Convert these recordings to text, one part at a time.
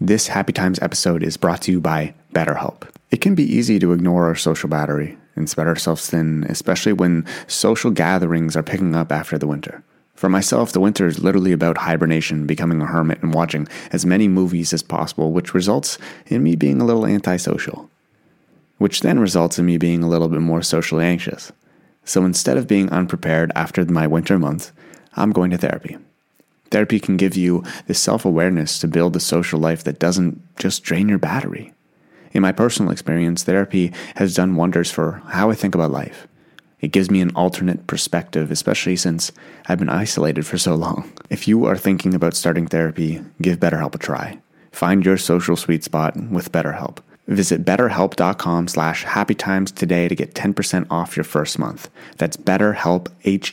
This Happy Times episode is brought to you by BetterHelp. It can be easy to ignore our social battery and spread ourselves thin, especially when social gatherings are picking up after the winter. For myself, the winter is literally about hibernation, becoming a hermit, and watching as many movies as possible, which results in me being a little antisocial, which then results in me being a little bit more socially anxious. So instead of being unprepared after my winter month, I'm going to therapy. Therapy can give you the self-awareness to build a social life that doesn't just drain your battery. In my personal experience, therapy has done wonders for how I think about life. It gives me an alternate perspective, especially since I've been isolated for so long. If you are thinking about starting therapy, give BetterHelp a try. Find your social sweet spot with BetterHelp. Visit betterhelp.com/happytimes today to get 10% off your first month. That's betterhelp,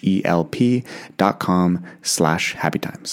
HELP.com/happytimes.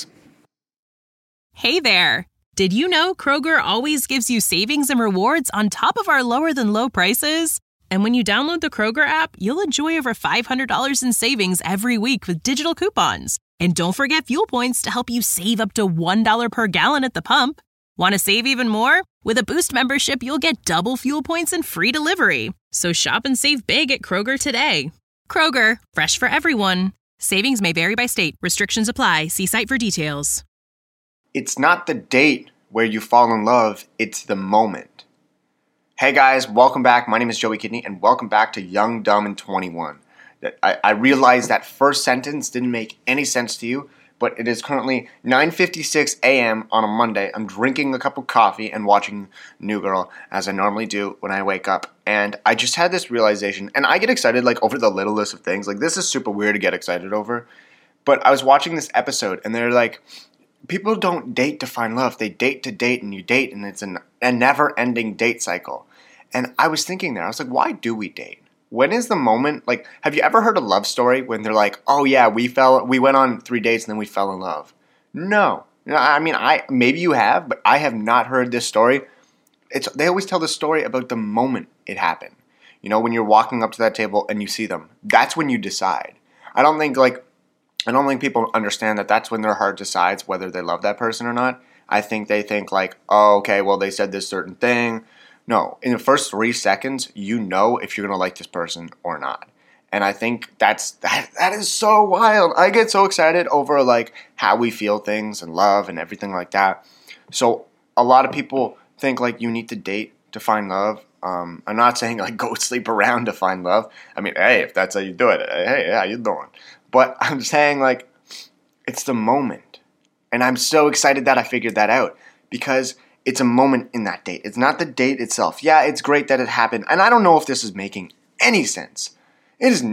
Hey there! Did you know Kroger always gives you savings and rewards on top of our lower than low prices? And when you download the Kroger app, you'll enjoy over $500 in savings every week with digital coupons. And don't forget fuel points to help you save up to $1 per gallon at the pump. Want to save even more? With a Boost membership, you'll get double fuel points and free delivery. So shop and save big at Kroger today. Kroger, fresh for everyone. Savings may vary by state. Restrictions apply. See site for details. It's not the date where you fall in love, it's the moment. Hey guys, welcome back. My name is Joey Kidney, and welcome back to Young, Dumb, and 21. I realized that first sentence didn't make any sense to you, but it is currently 9:56 a.m. on a Monday. I'm drinking a cup of coffee and watching New Girl, as I normally do when I wake up. And I just had this realization, and I get excited over the littlest of things. This is super weird to get excited over. But I was watching this episode, and they're like, people don't date to find love. They date to date, and you date, and it's a never-ending date cycle. And I was thinking there, I was like, why do we date? When is the moment, have you ever heard a love story when they're like, oh yeah, we went on 3 dates and then we fell in love? No. Maybe you have, but I have not heard this story. They always tell the story about the moment it happened. When you're walking up to that table and you see them, that's when you decide. I don't think people understand that that's when their heart decides whether they love that person or not. I think they think oh, okay, well, they said this certain thing. No, in the first 3 seconds, you know if you're going to like this person or not. And I think that is so wild. I get so excited over how we feel things and love and everything like that. So a lot of people think you need to date to find love. I'm not saying go sleep around to find love. I mean, hey, if that's how you do it, hey, how you doing? But I'm saying it's the moment. And I'm so excited that I figured that out because it's a moment in that date. It's not the date itself. Yeah, it's great that it happened. And I don't know if this is making any sense. It is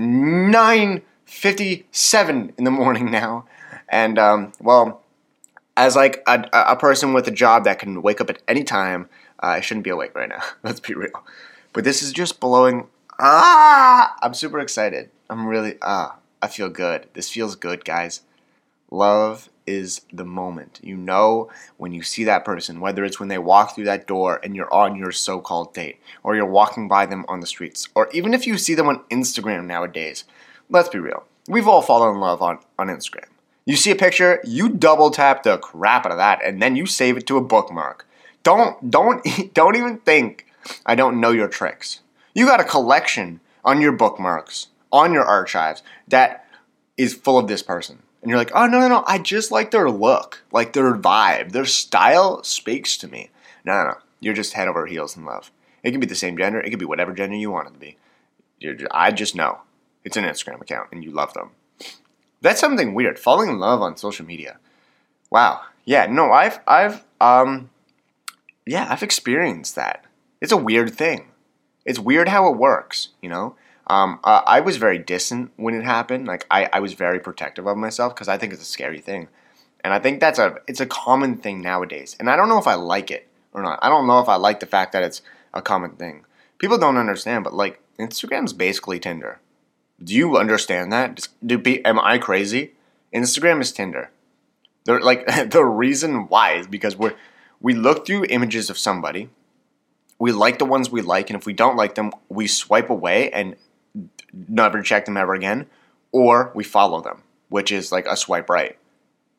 9:57 in the morning now. And, as a person with a job that can wake up at any time, I shouldn't be awake right now. Let's be real. But this is just blowing. I'm super excited. I'm really, I feel good. This feels good, guys. Love is the moment. When you see that person, whether it's when they walk through that door and you're on your so-called date, or you're walking by them on the streets, or even if you see them on Instagram nowadays. Let's be real. We've all fallen in love on Instagram. You see a picture, you double tap the crap out of that, and then you save it to a bookmark. Don't even think I don't know your tricks. You got a collection on your bookmarks, on your archives, that is full of this person. And you're like, oh, no, I just like their look, their vibe, their style speaks to me. No, you're just head over heels in love. It can be the same gender. It can be whatever gender you want it to be. I just know. It's an Instagram account, and you love them. That's something weird. Falling in love on social media. Wow. Yeah, no, I've experienced that. It's a weird thing. It's weird how it works, I was very distant when it happened. I was very protective of myself because I think it's a scary thing. And I think it's a common thing nowadays. And I don't know if I like it or not. I don't know if I like the fact that it's a common thing. People don't understand, but Instagram's basically Tinder. Do you understand that? Am I crazy? Instagram is Tinder. The reason why is because we look through images of somebody. We like the ones we like, and if we don't like them, we swipe away and never check them ever again, or we follow them, which is a swipe right.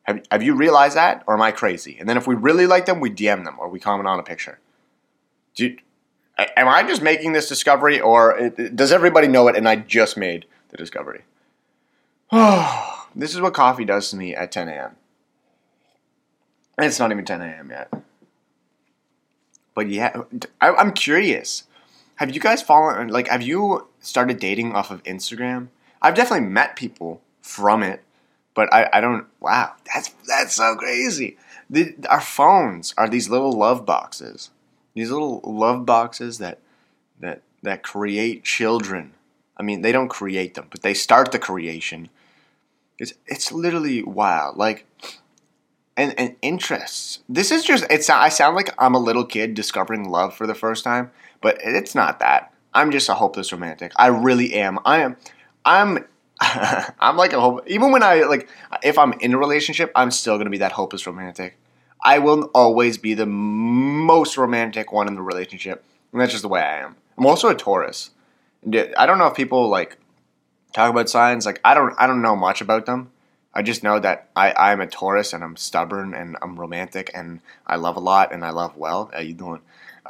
Have you realized that, or am I crazy? And then if we really like them, we DM them or we comment on a picture. Am I just making this discovery, or does everybody know it and I just made the discovery? Oh, this is what coffee does to me at 10 a.m. And it's not even 10 a.m. yet. But yeah, I'm curious. Have you guys have you started dating off of Instagram? I've definitely met people from it, but I don't, wow, that's so crazy. Our phones are these little love boxes. These little love boxes that create children. I mean, they don't create them, but they start the creation. It's literally wild. Like, and interests. This is just, I sound like I'm a little kid discovering love for the first time, but it's not that. I'm just a hopeless romantic. I really am. I'm like a hope. Even when if I'm in a relationship, I'm still gonna be that hopeless romantic. I will always be the most romantic one in the relationship, and that's just the way I am. I'm also a Taurus. I don't know if people talk about signs. I don't know much about them. I just know that I'm a Taurus and I'm stubborn and I'm romantic and I love a lot and I love well. How you doing?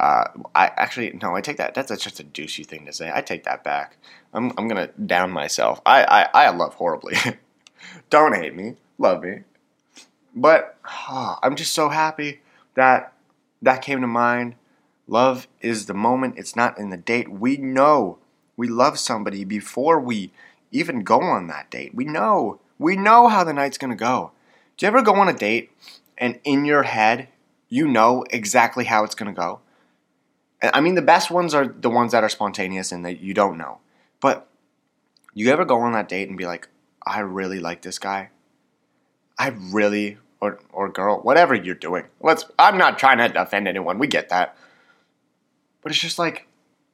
I take that. That's just a douchey thing to say. I take that back. I'm gonna down myself. I love horribly. Don't hate me. Love me. But I'm just so happy that came to mind. Love is the moment. It's not in the date. We know we love somebody before we even go on that date. We know how the night's going to go. Do you ever go on a date and in your head, you know exactly how it's going to go? I mean, the best ones are the ones that are spontaneous and that you don't know. But you ever go on that date and be like, I really like this guy. I really, or girl, whatever you're doing. I'm not trying to offend anyone. We get that. But it's just like,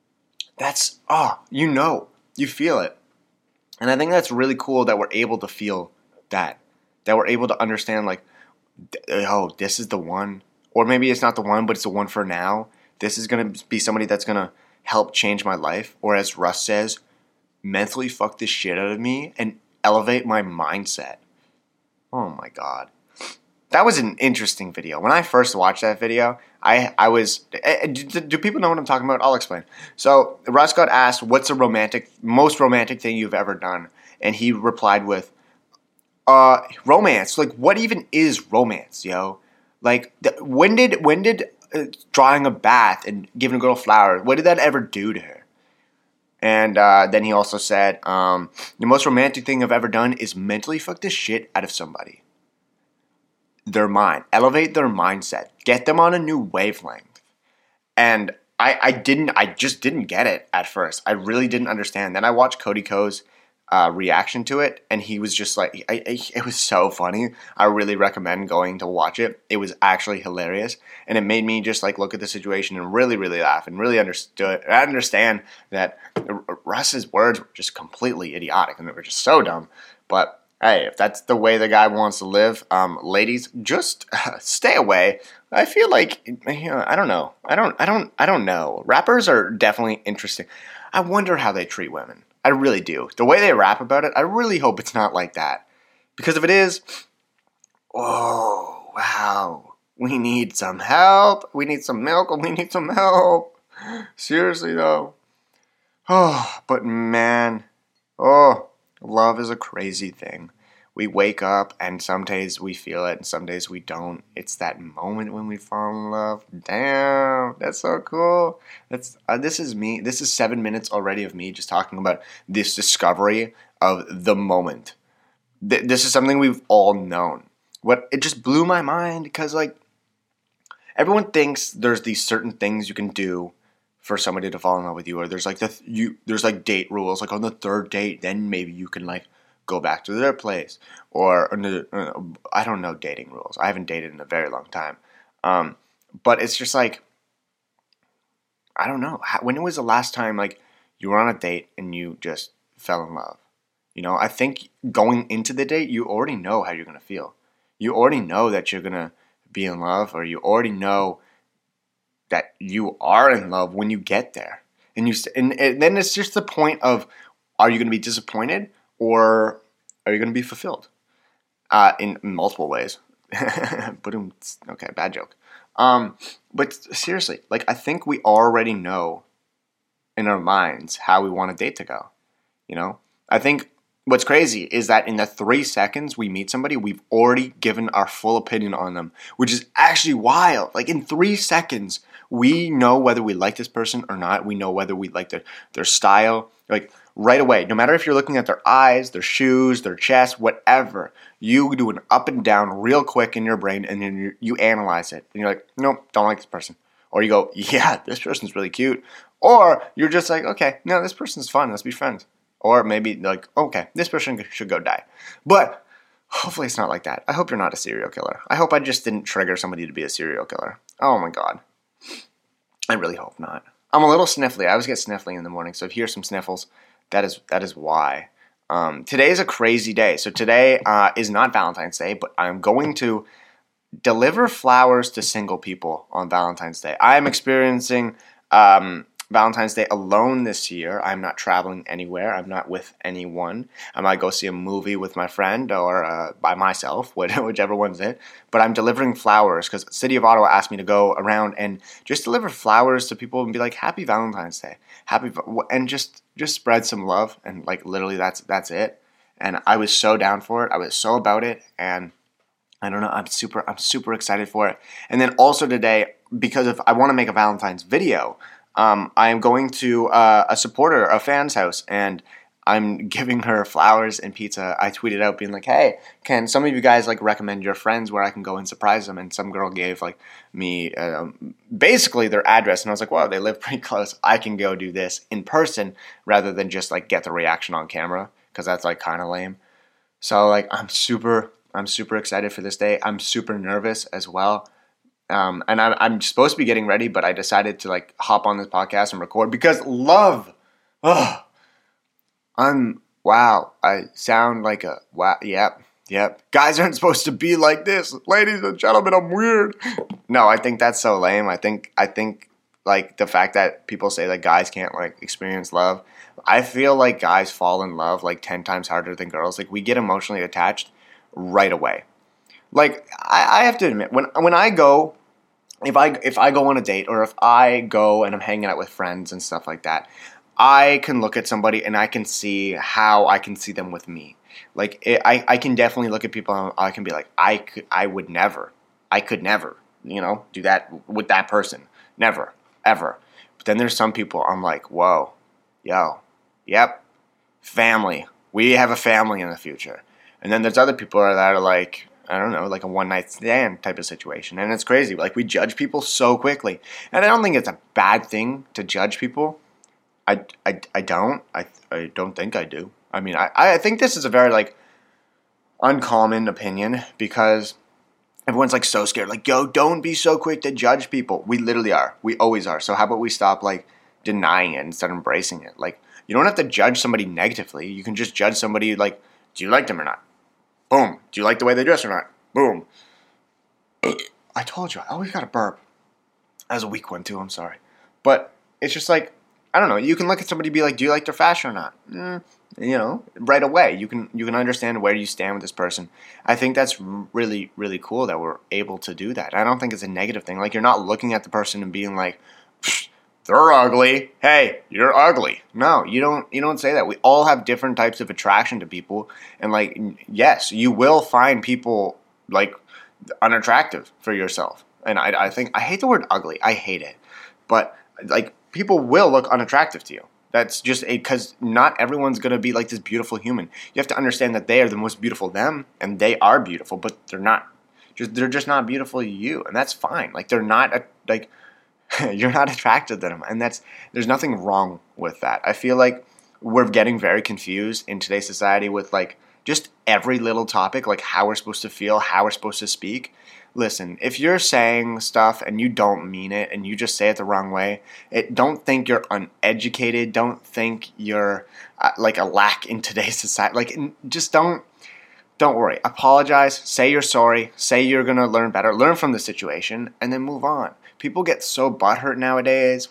you feel it. And I think that's really cool that we're able to feel that we're able to understand this is the one. Or maybe it's not the one, but it's the one for now. This is going to be somebody that's going to help change my life. Or as Russ says, mentally fuck this shit out of me and elevate my mindset. Oh my God. That was an interesting video. When I first watched that video, I was... Do people know what I'm talking about? I'll explain. So Russ got asked, what's the most romantic thing you've ever done? And he replied with, romance. What even is romance, yo? When did drawing a bath and giving a girl flowers, what did that ever do to her? And then he also said, the most romantic thing I've ever done is mentally fuck the shit out of somebody. Their mind. Elevate their mindset. Get them on a new wavelength. And I just didn't get it at first. I really didn't understand. Then I watched Cody Ko's reaction to it, and he was just like, it was so funny. I really recommend going to watch it. It was actually hilarious, and it made me just look at the situation and really, really laugh and really understand that Russ's words were just completely idiotic and they were just so dumb. But hey, if that's the way the guy wants to live, ladies, just stay away. I feel like, I don't know. I don't know. Rappers are definitely interesting. I wonder how they treat women. I really do. The way they rap about it, I really hope it's not like that. Because if it is, oh, wow. We need some help. We need some milk. We need some help. Seriously, though. Oh, but man. Oh, love is a crazy thing. We wake up and some days we feel it and some days we don't. It's that moment when we fall in love. Damn, that's so cool. This is me. This is 7 minutes already of me just talking about this discovery of the moment. This is something we've all known. It just blew my mind because everyone thinks there's these certain things you can do for somebody to fall in love with you, or there's there's date rules. On the third date, then maybe you can go back to their place, or I don't know dating rules. I haven't dated in a very long time, but it's just I don't know. When was the last time you were on a date and you just fell in love? I think going into the date, you already know how you're gonna feel. You already know that you're gonna be in love, or you already know that you are in love when you get there, and then it's just the point of, are you gonna be disappointed? Or are you going to be fulfilled? in multiple ways. But okay, bad joke. But seriously, like I think we already know in our minds how we want a date to go. You know, I think what's crazy is that in the 3 seconds we meet somebody, we've already given our full opinion on them, which is actually wild. Like in 3 seconds, we know whether we like this person or not. We know whether we like their style. Like right away, no matter if you're looking at their eyes, their shoes, their chest, whatever, you do an up and down real quick in your brain, and then you analyze it. And you're like, nope, don't like this person. Or you go, yeah, this person's really cute. Or you're just like, okay, no, this person's fun. Let's be friends. Or maybe like, okay, this person should go die. But hopefully it's not like that. I hope you're not a serial killer. I hope I just didn't trigger somebody to be a serial killer. Oh my God. I really hope not. I'm a little sniffly. I always get sniffly in the morning. So if you hear some sniffles, that is why. Today is a crazy day. So today is not Valentine's Day, but I'm going to deliver flowers to single people on Valentine's Day. I am experiencing Valentine's Day alone this year. I'm not traveling anywhere. I'm not with anyone. I might go see a movie with my friend or by myself, whichever one's it. But I'm delivering flowers because City of Ottawa asked me to go around and just deliver flowers to people and be like, Happy Valentine's Day. And just spread some love. And like literally that's it. And I was so down for it. I was so about it. And I don't know. I'm super excited for it. And then also today, because I want to make a Valentine's video, I am going to a fan's house, and I'm giving her flowers and pizza. I tweeted out being like, hey, can some of you guys like recommend your friends where I can go and surprise them? And some girl gave like me basically their address, and I was like, wow, they live pretty close. I can go do this in person rather than just like get the reaction on camera, because that's like kind of lame. So like I'm super excited for this day. I'm super nervous as well. And I'm supposed to be getting ready, but I decided to like hop on this podcast and record because love. Oh, I sound like a wow. Yep. Guys aren't supposed to be like this, ladies and gentlemen. I'm weird. No, I think that's so lame. I think like the fact that people say that guys can't like experience love. I feel like guys fall in love like 10 times harder than girls. Like we get emotionally attached right away. Like I have to admit, when I go, if I go on a date, or if I go and I'm hanging out with friends and stuff like that, I can look at somebody and I can see how I can see them with me. Like I can definitely look at people and I can be like, I could never, do that with that person, never, ever. But then there's some people I'm like, whoa, yep, family. We have a family in the future. And then there's other people that are like, I don't know, like a one-night stand type of situation. And it's crazy. Like, we judge people so quickly. And I don't think it's a bad thing to judge people. I don't. I don't think I do. I mean, I think this is a very, like, uncommon opinion because everyone's, like, so scared. Like, yo, don't be so quick to judge people. We literally are. We always are. So how about we stop, like, denying it instead of embracing it? Like, you don't have to judge somebody negatively. You can just judge somebody, like, do you like them or not? Boom. Do you like the way they dress or not? Boom. I told you, I always got to burp. That was a weak one too, I'm sorry. But it's just like, I don't know, you can look at somebody and be like, do you like their fashion or not? Right away. You can understand where you stand with this person. I think that's really, really cool that we're able to do that. I don't think it's a negative thing. Like, you're not looking at the person and being like, they're ugly. Hey, you're ugly. No, you don't say that. We all have different types of attraction to people. And like, yes, you will find people like unattractive for yourself. And I think, I hate the word ugly. I hate it. But like, people will look unattractive to you. That's just because not everyone's going to be like this beautiful human. You have to understand that they are the most beautiful them, and they are beautiful, but they're not. They're just not beautiful to you. And that's fine. Like, they're not like, you're not attracted to them, and there's nothing wrong with that. I feel like we're getting very confused in today's society with like just every little topic, like how we're supposed to feel, how we're supposed to speak. Listen, if you're saying stuff and you don't mean it and you just say it the wrong way, don't think you're uneducated. Don't think you're like a lack in today's society. Like, just don't worry. Apologize. Say you're sorry. Say you're going to learn better. Learn from the situation and then move on. People get so butthurt nowadays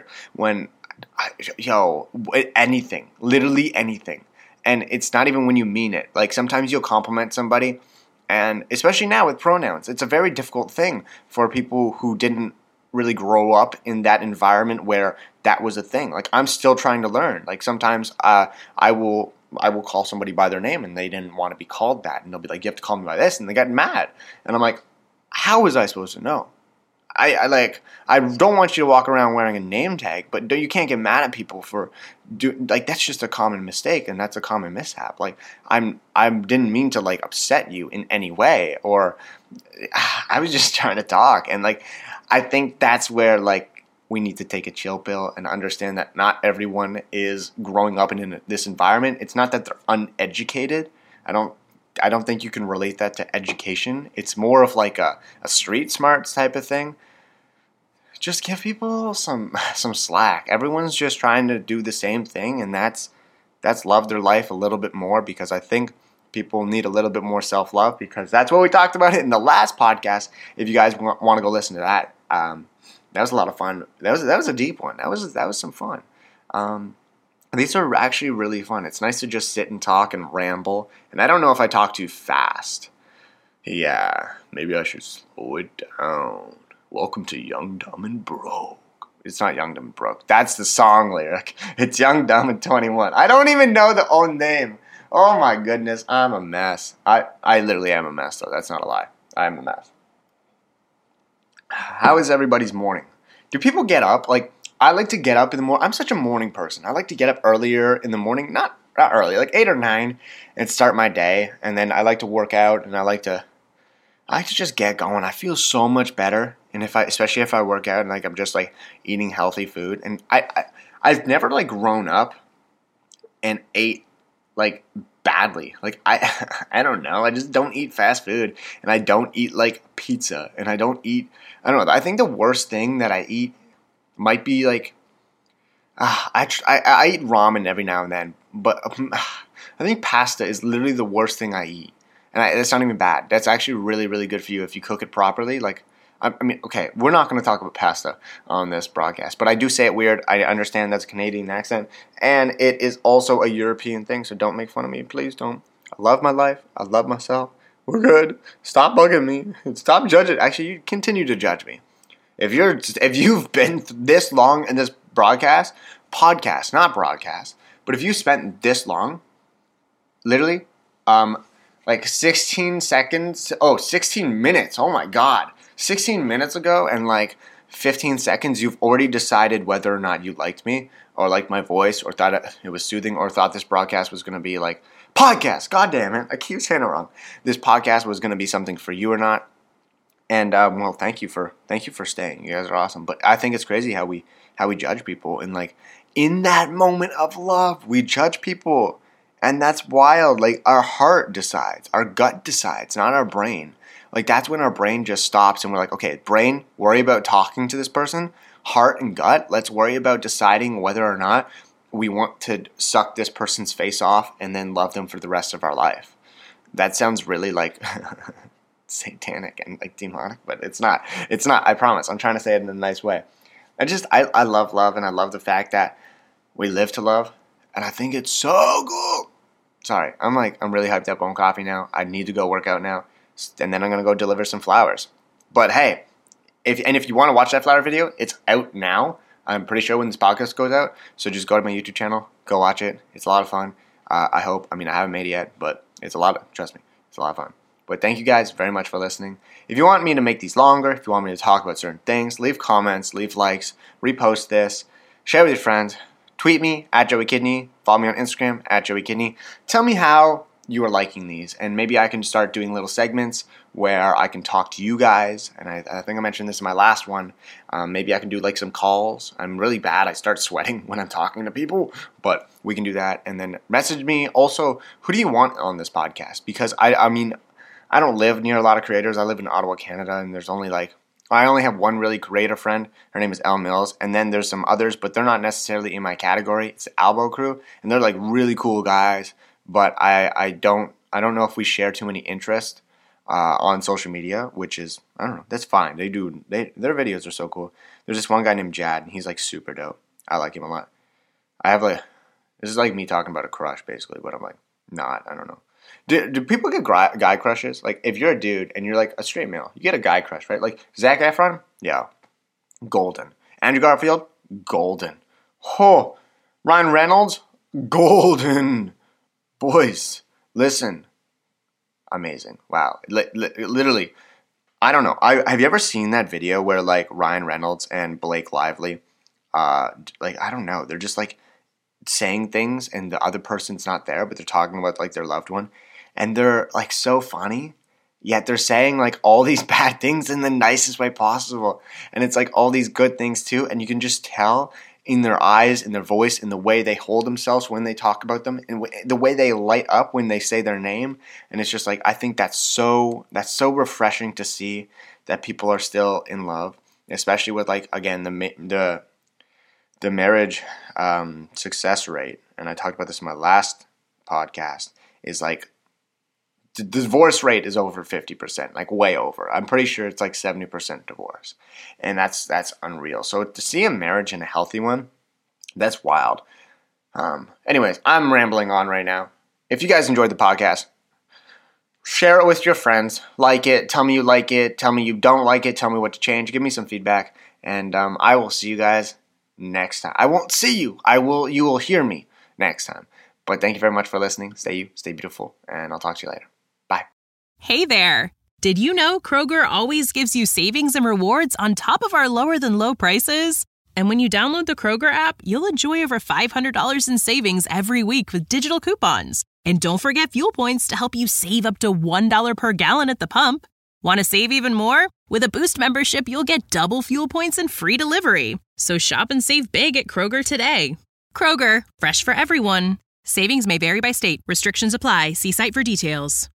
anything, literally anything. And it's not even when you mean it. Like, sometimes you'll compliment somebody And especially now with pronouns, it's a very difficult thing for people who didn't really grow up in that environment where that was a thing. Like, I'm still trying to learn. Like, sometimes I will call somebody by their name and they didn't want to be called that, and they'll be like, you have to call me by this, and they get mad. And I'm like, how was I supposed to know? I don't want you to walk around wearing a name tag, but you can't get mad at people for that's just a common mistake, and that's a common mishap. Like, I didn't mean to like upset you in any way, or I was just trying to talk. And like, I think that's where like we need to take a chill pill and understand that not everyone is growing up in this environment. It's not that they're uneducated. I don't think you can relate that to education. It's more of like a street smarts type of thing. Just give people some slack. Everyone's just trying to do the same thing, and that's love their life a little bit more, because I think people need a little bit more self-love, because that's what we talked about in the last podcast. If you guys want to go listen to that, that was a lot of fun. That was a deep one. That was some fun. These are actually really fun. It's nice to just sit and talk and ramble. And I don't know if I talk too fast. Yeah, maybe I should slow it down. Welcome to Young, Dumb, and Broke. It's not Young, Dumb, and Broke. That's the song lyric. It's Young, Dumb, and 21. I don't even know the own name. Oh my goodness, I'm a mess. I literally am a mess, though. That's not a lie. I am a mess. How is everybody's morning? Do people get up? Like, I like to get up in the morning. I'm such a morning person. I like to get up earlier in the morning. Not early, like 8 or 9, and start my day. And then I like to work out, and I like to just get going. I feel so much better. And especially if I work out and like I'm just like eating healthy food. And I've never like grown up and ate like badly. Like I don't know. I just don't eat fast food, and I don't eat like pizza, and I don't know. I think the worst thing that I eat might be like I eat ramen every now and then, but I think pasta is literally the worst thing I eat. And that's not even bad. That's actually really, really good for you if you cook it properly. Like, I mean, okay, we're not going to talk about pasta on this broadcast, but I do say it weird. I understand that's a Canadian accent, and it is also a European thing, so don't make fun of me. Please don't. I love my life. I love myself. We're good. Stop bugging me. Stop judging. Actually, you continue to judge me. If you've been this long in this podcast, not broadcast, but if you spent this long, literally, like 16 minutes. Oh my God. 16 minutes ago and like 15 seconds, you've already decided whether or not you liked me or liked my voice or thought it was soothing or thought this broadcast was going to be like, podcast, God damn it. I keep saying it wrong. This podcast was going to be something for you or not. And, well, thank you for staying. You guys are awesome. But I think it's crazy how we judge people. And like in that moment of love, we judge people. And that's wild. Like, our heart decides. Our gut decides, not our brain. Like, that's when our brain just stops and we're like, okay, brain, worry about talking to this person. Heart and gut, let's worry about deciding whether or not we want to suck this person's face off and then love them for the rest of our life. That sounds really like satanic and like demonic, but it's not. It's not, I promise. I'm trying to say it in a nice way. I love love, and I love the fact that we live to love, and I think it's so cool. Sorry, I'm really hyped up on coffee now. I need to go work out now, and then I'm going to go deliver some flowers. But hey, if you want to watch that flower video, it's out now. I'm pretty sure when this podcast goes out, so just go to my YouTube channel, go watch it. It's a lot of fun. I hope. I mean, I haven't made it yet, but trust me, it's a lot of fun. But thank you guys very much for listening. If you want me to make these longer, if you want me to talk about certain things, leave comments, leave likes, repost this, share with your friends. Tweet me at Joey Kidney. Follow me on Instagram at Joey Kidney. Tell me how you are liking these, and maybe I can start doing little segments where I can talk to you guys. And I think I mentioned this in my last one. Maybe I can do like some calls. I'm really bad. I start sweating when I'm talking to people, but we can do that. And then message me. Also, who do you want on this podcast? Because I mean, I don't live near a lot of creators. I live in Ottawa, Canada, and I only have one really creator friend. Her name is Elle Mills. And then there's some others, but they're not necessarily in my category. It's the Albo Crew, and they're like really cool guys. But I don't know if we share too many interests on social media, which is, I don't know, that's fine. Their videos are so cool. There's this one guy named Jad, and he's like super dope. I like him a lot. This is like me talking about a crush basically, but I'm like, not, I don't know. Do people get guy crushes? Like, if you're a dude and you're like a straight male, you get a guy crush, right? Like, Zac Efron? Yeah. Golden. Andrew Garfield? Golden. Oh, Ryan Reynolds? Golden. Boys, listen. Amazing. Wow. Literally. I don't know. Have you ever seen that video where, like, Ryan Reynolds and Blake Lively, like, I don't know, they're just, like, saying things and the other person's not there, but they're talking about, like, their loved one, and they're, like, so funny, yet they're saying, like, all these bad things in the nicest way possible, and it's, like, all these good things, too, and you can just tell in their eyes, in their voice, in the way they hold themselves when they talk about them, and the way they light up when they say their name. And it's just like, I think that's so refreshing to see that people are still in love, especially with, like, again, the marriage success rate. And I talked about this in my last podcast, is like the divorce rate is over 50%, like way over. I'm pretty sure it's like 70% divorce. And that's unreal. So to see a marriage and a healthy one, that's wild. Anyways, I'm rambling on right now. If you guys enjoyed the podcast, share it with your friends. Like it. Tell me you like it. Tell me you don't like it. Tell me what to change. Give me some feedback. And I will see you guys next time. I won't see you. You will hear me next time. But thank you very much for listening. Stay beautiful. And I'll talk to you later. Bye. Hey there. Did you know Kroger always gives you savings and rewards on top of our lower than low prices? And when you download the Kroger app, you'll enjoy over $500 in savings every week with digital coupons. And don't forget fuel points to help you save up to $1 per gallon at the pump. Want to save even more? With a Boost membership, you'll get double fuel points and free delivery. So shop and save big at Kroger today. Kroger, fresh for everyone. Savings may vary by state. Restrictions apply. See site for details.